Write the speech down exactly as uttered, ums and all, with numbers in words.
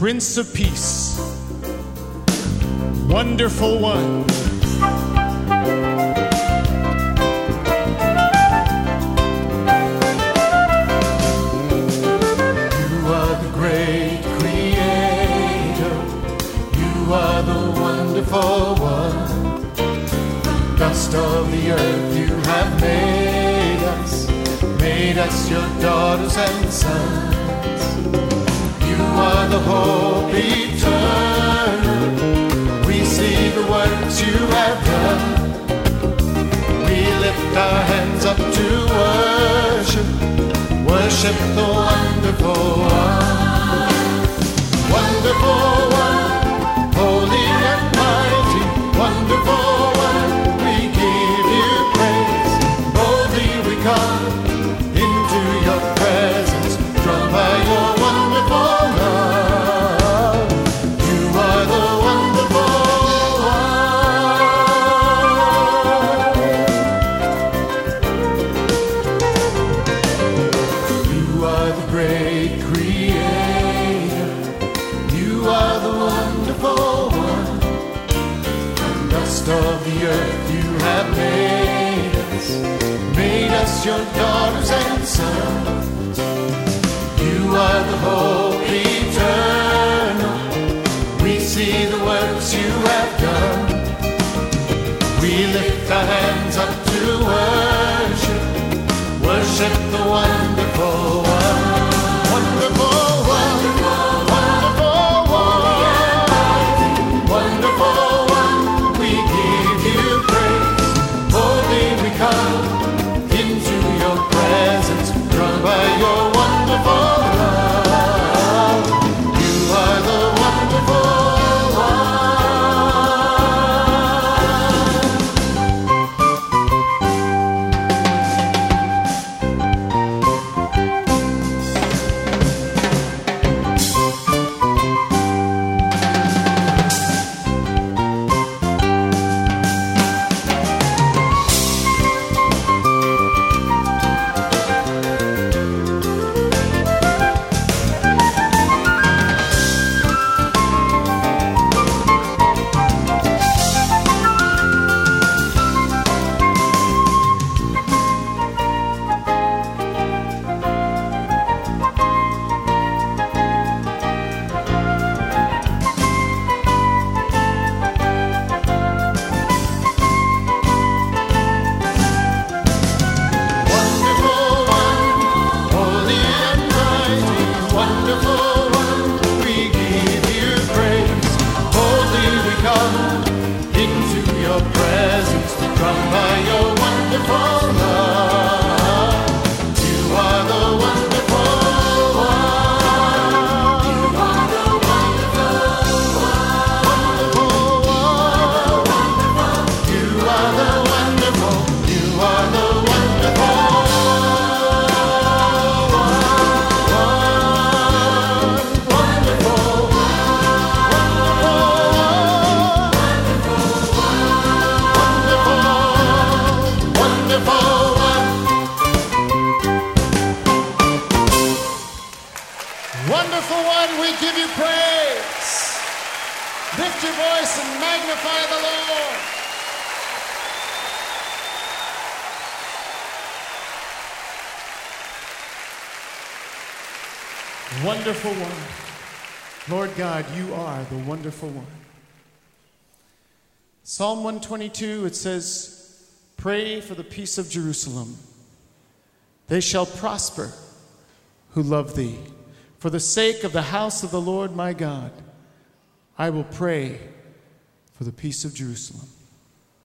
Prince of Peace, Wonderful One. You are the great creator. You are the wonderful one. From dust of the earth you have made us, made us your daughters and sons. You are the hope eternal. We see the works you have done. We lift our hands up to worship, worship the wonderful one. Wonderful one, holy and mighty, wonderful one, we give you praise. Boldly we come into your presence, drawn by your wonderful love. You are the wonderful one. You are the great creator. You are the wonderful one. From dust of the earth you have made us, made us your daughters and sons. You are the hope eternal. We see the works you have done. We lift our hands up to worship, worship the wonderful one. Wonderful one, wonderful one, wonderful one, we give you praise. Boldly we come into your presence, drawn by your wonderful love. You are the wonderful Wonderful one. Lord God, you are the wonderful one. Psalm one twenty-two, it says, pray for the peace of Jerusalem. They shall prosper who love thee. For the sake of the house of the Lord my God, I will pray for the peace of Jerusalem.